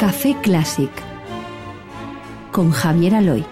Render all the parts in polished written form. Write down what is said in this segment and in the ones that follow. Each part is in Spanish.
Café Clásic con Javier Aloy.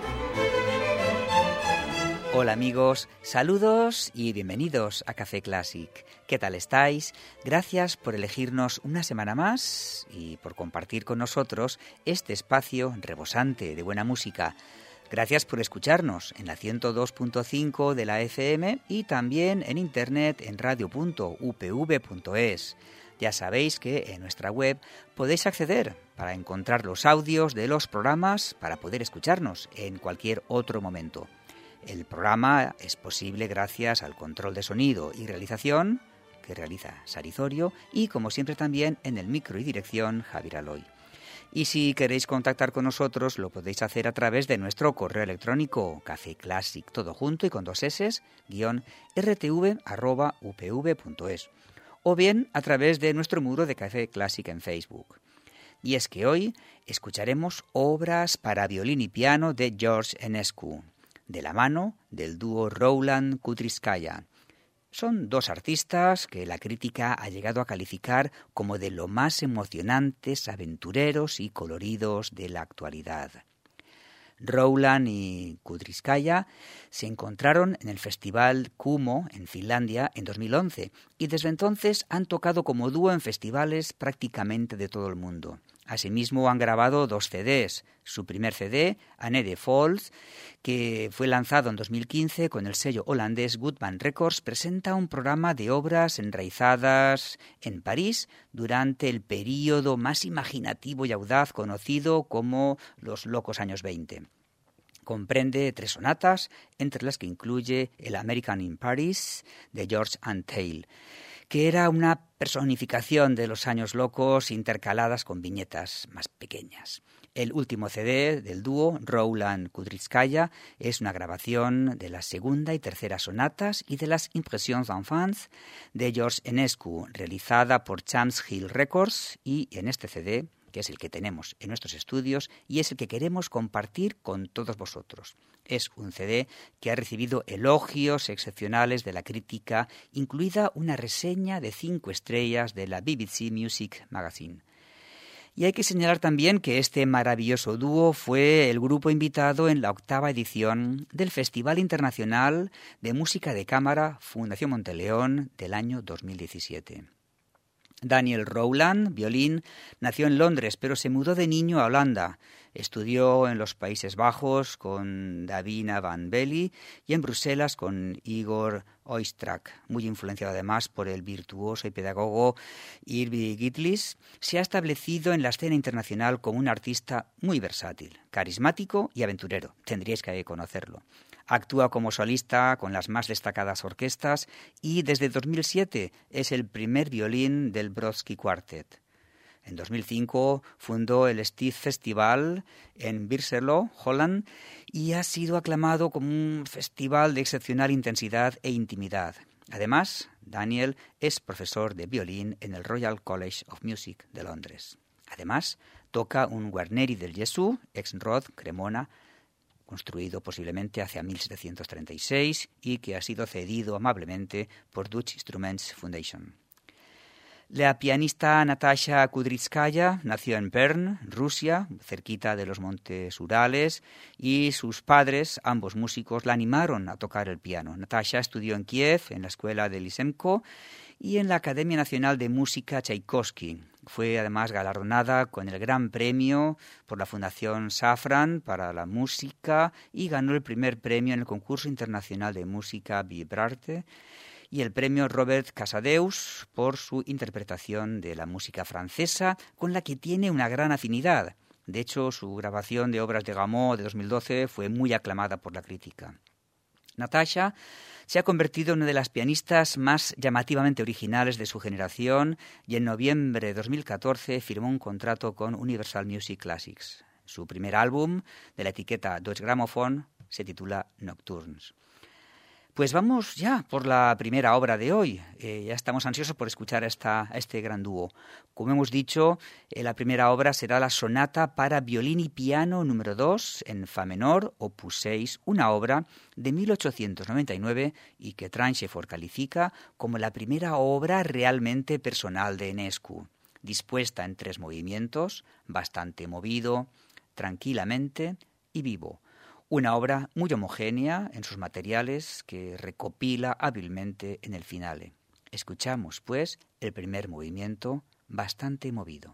Hola amigos, saludos y bienvenidos a Café Clásic. ¿Qué tal estáis? Gracias por elegirnos una semana más y por compartir con nosotros este espacio rebosante de buena música. Gracias por escucharnos en la 102.5 de la FM y también en internet en radio.upv.es. Ya sabéis que en nuestra web podéis acceder para encontrar los audios de los programas para poder escucharnos en cualquier otro momento. El programa es posible gracias al control de sonido y realización que realiza Sarizorio y, como siempre, también en el micro y dirección Javier Aloy. Y si queréis contactar con nosotros, lo podéis hacer a través de nuestro correo electrónico cafeclassic, todo junto y con 2 s, _rtv@upv.es, o bien a través de nuestro muro de Café Clásic en Facebook. Y es que hoy escucharemos obras para violín y piano de George Enescu, de la mano del dúo Roland Kudryskaya. Son dos artistas que la crítica ha llegado a calificar como de lo más emocionantes, aventureros y coloridos de la actualidad. Roland y Kudryskaya se encontraron en el Festival Kumo en Finlandia en 2011 y desde entonces han tocado como dúo en festivales prácticamente de todo el mundo. Asimismo han grabado 2 CDs. Su primer CD, Anne de Falls, que fue lanzado en 2015 con el sello holandés Goodman Records, presenta un programa de obras enraizadas en París durante el período más imaginativo y audaz conocido como los locos años 20. Comprende 3 sonatas, entre las que incluye el American in Paris de George Antheil, que era una personificación de los años locos intercaladas con viñetas más pequeñas. El último CD del dúo, Roland Kudryskaya, es una grabación de la segunda y tercera sonatas y de las Impressions d'enfance de George Enescu, realizada por Champs Hill Records, y en este CD, que es el que tenemos en nuestros estudios y es el que queremos compartir con todos vosotros. Es un CD que ha recibido elogios excepcionales de la crítica, incluida una reseña de 5 estrellas de la BBC Music Magazine. Y hay que señalar también que este maravilloso dúo fue el grupo invitado en la 8ª edición del Festival Internacional de Música de Cámara Fundación Monteleón del año 2017. Daniel Roland, violín, nació en Londres, pero se mudó de niño a Holanda. Estudió en los Países Bajos con Davina van Belly y en Bruselas con Igor Oistrakh. Muy influenciado además por el virtuoso y pedagogo Irving Gitlis, se ha establecido en la escena internacional como un artista muy versátil, carismático y aventurero. Tendríais que conocerlo. Actúa como solista con las más destacadas orquestas y desde 2007 es el primer violín del Brodsky Quartet. En 2005 fundó el Steve Festival en Beerselo, Holland, y ha sido aclamado como un festival de excepcional intensidad e intimidad. Además, Daniel es profesor de violín en el Royal College of Music de Londres. Además, toca un Guarneri del Gesù, ex Rod Cremona, construido posiblemente hacia 1736 y que ha sido cedido amablemente por Dutch Instruments Foundation. La pianista Natasha Kudryskaya nació en Perm, Rusia, cerquita de los Montes Urales, y sus padres, ambos músicos, la animaron a tocar el piano. Natasha estudió en Kiev, en la escuela de Lysenko, y en la Academia Nacional de Música Tchaikovsky. Fue además galardonada con el Gran Premio por la Fundación Safran para la música y ganó el primer premio en el Concurso Internacional de Música Vibrarte y el premio Robert Casadeus por su interpretación de la música francesa, con la que tiene una gran afinidad. De hecho, su grabación de obras de Gameau de 2012 fue muy aclamada por la crítica. Natasha se ha convertido en una de las pianistas más llamativamente originales de su generación y en noviembre de 2014 firmó un contrato con Universal Music Classics. Su primer álbum, de la etiqueta Deutsche Grammophon, se titula Nocturnes. Pues vamos ya por la primera obra de hoy. Ya estamos ansiosos por escuchar a este gran dúo. Como hemos dicho, la primera obra será la sonata para violín y piano número 2 en fa menor, opus 6, una obra de 1899 y que Tranchefort califica como la primera obra realmente personal de Enescu. dispuesta en 3 movimientos, bastante movido, tranquilamente y vivo. Una obra muy homogénea en sus materiales que recopila hábilmente en el finale. Escuchamos, pues, el primer movimiento, bastante movido.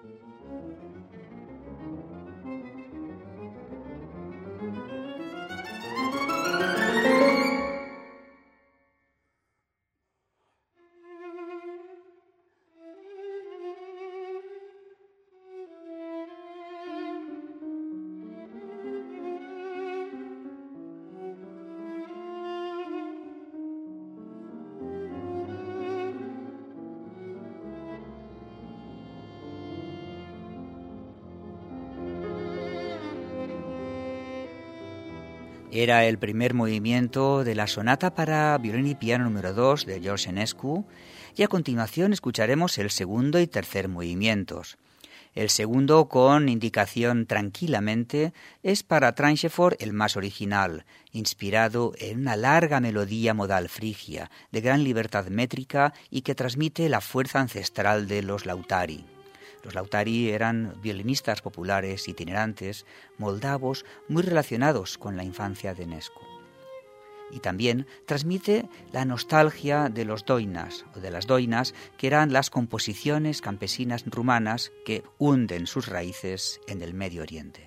Era el primer movimiento de la sonata para violín y piano número 2 de George Enescu, y a continuación escucharemos el segundo y tercer movimientos. El segundo, con indicación tranquilamente, es para Tranchefort el más original, inspirado en una larga melodía modal frigia, de gran libertad métrica y que transmite la fuerza ancestral de los Lautari. Los Lautari eran violinistas populares itinerantes, moldavos, muy relacionados con la infancia de Enescu. Y también transmite la nostalgia de los doinas, o de las doinas, que eran las composiciones campesinas rumanas que hunden sus raíces en el Medio Oriente.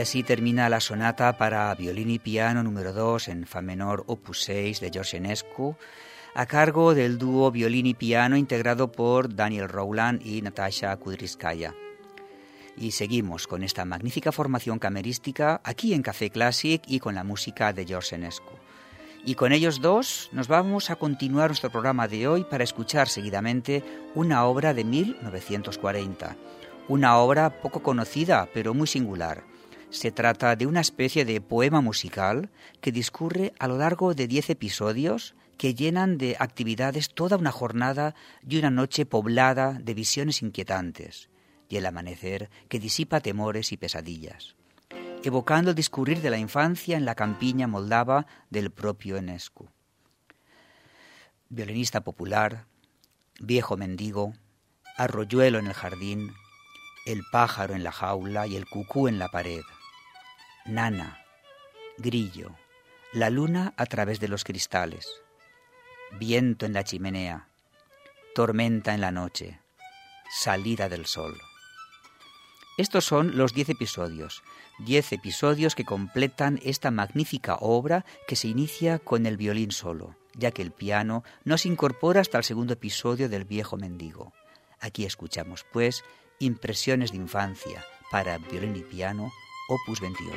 así termina la sonata para violín y piano número 2 en fa menor opus 6 de George Enescu, a cargo del dúo violín y piano integrado por Daniel Rowland y Natasha Kudryskaya. Y seguimos con esta magnífica formación camerística aquí en Café Classic y con la música de George Enescu. Y con ellos dos nos vamos a continuar nuestro programa de hoy para escuchar seguidamente una obra de 1940, una obra poco conocida pero muy singular. Se trata de una especie de poema musical que discurre a lo largo de 10 episodios que llenan de actividades toda una jornada y una noche poblada de visiones inquietantes, y el amanecer que disipa temores y pesadillas, evocando el discurrir de la infancia en la campiña moldava del propio Enescu. Violinista popular, viejo mendigo, arroyuelo en el jardín, el pájaro en la jaula y el cucú en la pared, nana, grillo, la luna a través de los cristales, viento en la chimenea, tormenta en la noche, salida del sol. Estos son los 10 episodios que completan esta magnífica obra que se inicia con el violín solo, ya que el piano no se incorpora hasta el segundo episodio del viejo mendigo. Aquí escuchamos, pues, Impresiones de infancia para violín y piano, opus 28.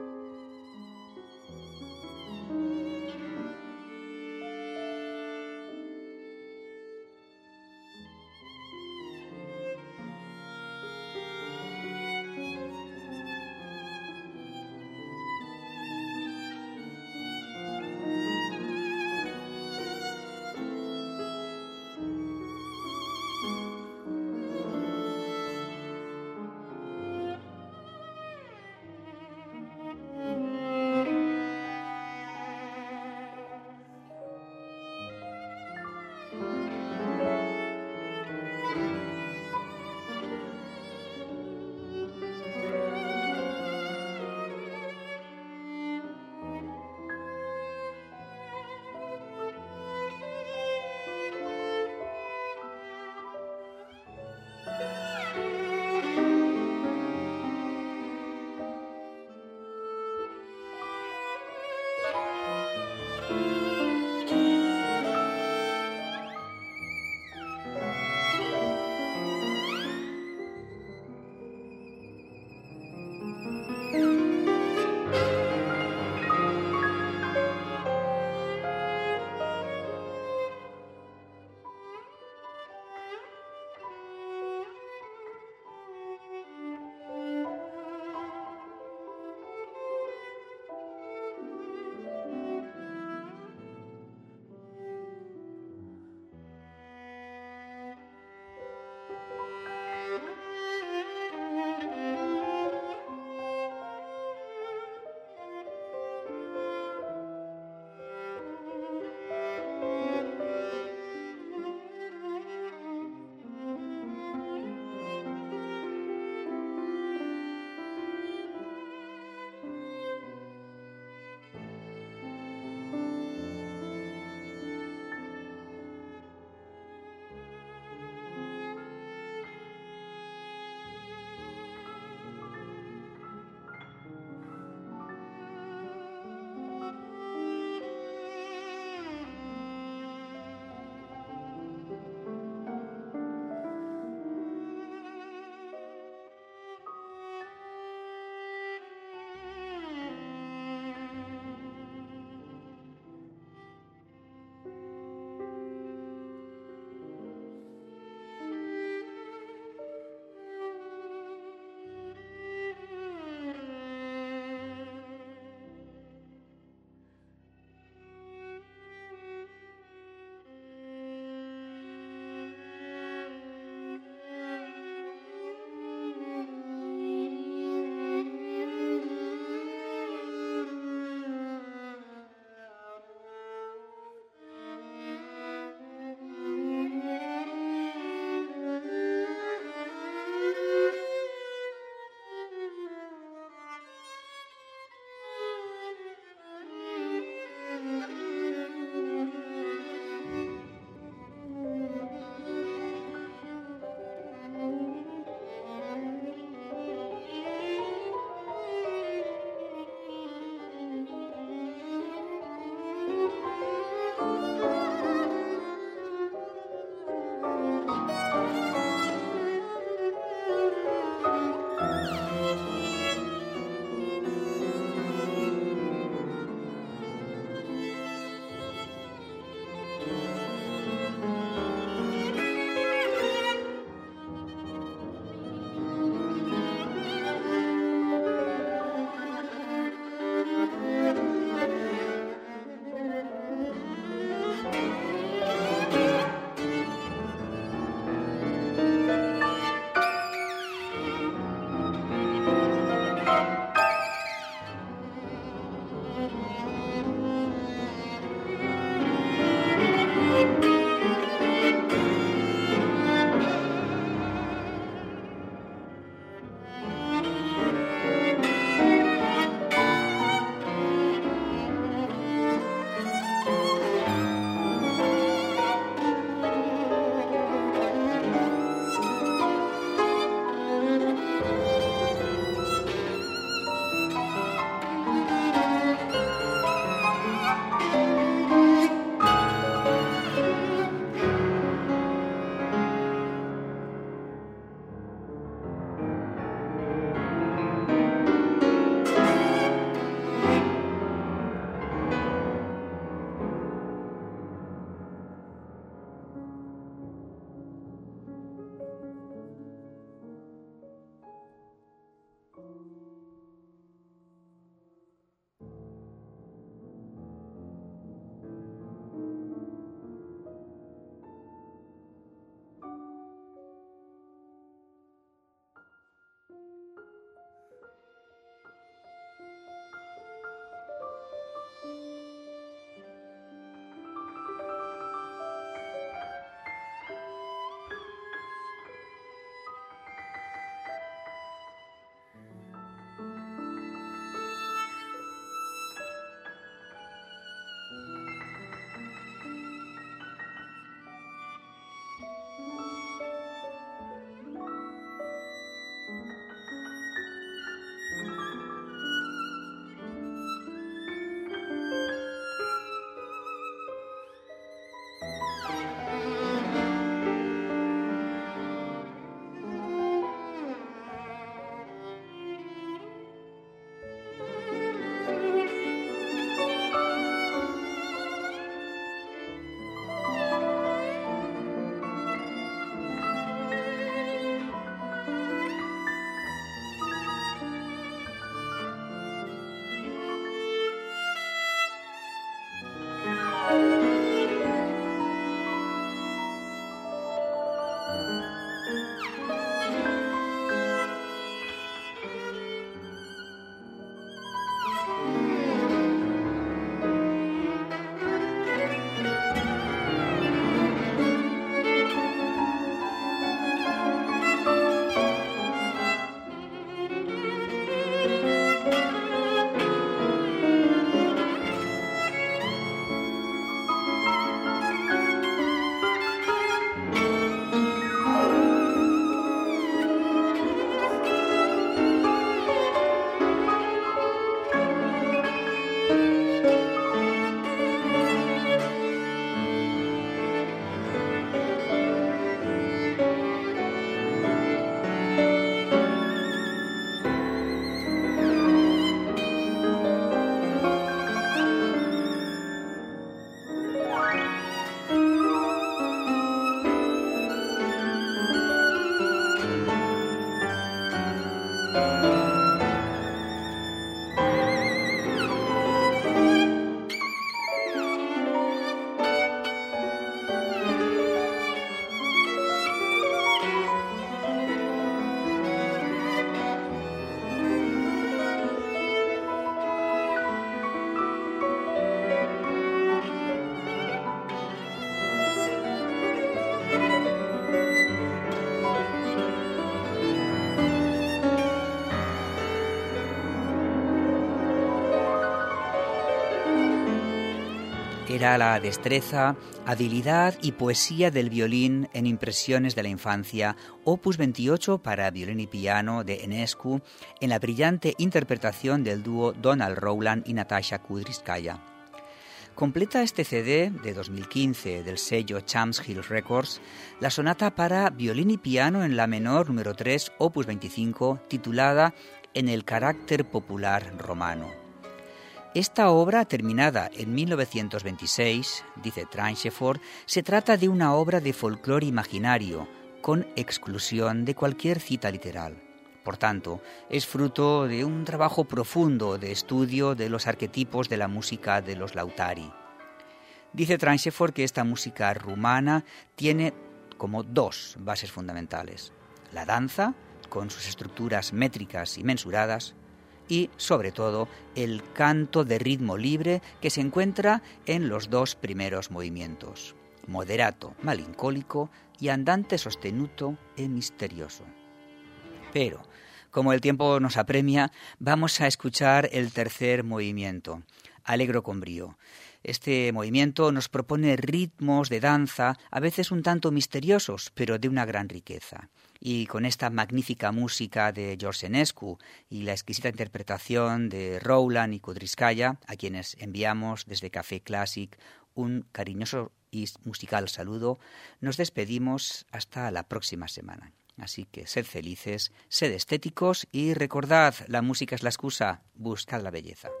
era la destreza, habilidad y poesía del violín en Impresiones de la infancia, opus 28 para violín y piano de Enescu, en la brillante interpretación del dúo Donald Rowland y Natasha Kudryskaya. Completa este CD de 2015 del sello Champs Hill Records la sonata para violín y piano en la menor número 3, opus 25, titulada En el carácter popular romano. Esta obra, terminada en 1926, dice Tranchefort, se trata de una obra de folclore imaginario, con exclusión de cualquier cita literal. Por tanto, es fruto de un trabajo profundo de estudio de los arquetipos de la música de los Lautari. Dice Tranchefort que esta música rumana tiene como dos bases fundamentales: la danza, con sus estructuras métricas y mensuradas, y, sobre todo, el canto de ritmo libre que se encuentra en los dos primeros movimientos, moderato, malincólico y andante sostenuto e misterioso. Pero, como el tiempo nos apremia, vamos a escuchar el tercer movimiento, Allegro con brío. Este movimiento nos propone ritmos de danza, a veces un tanto misteriosos, pero de una gran riqueza. Y con esta magnífica música de George Enescu y la exquisita interpretación de Rowland y Kudryskaya, a quienes enviamos desde Café Classic un cariñoso y musical saludo, nos despedimos hasta la próxima semana. Así que sed felices, sed estéticos y recordad, la música es la excusa, buscad la belleza.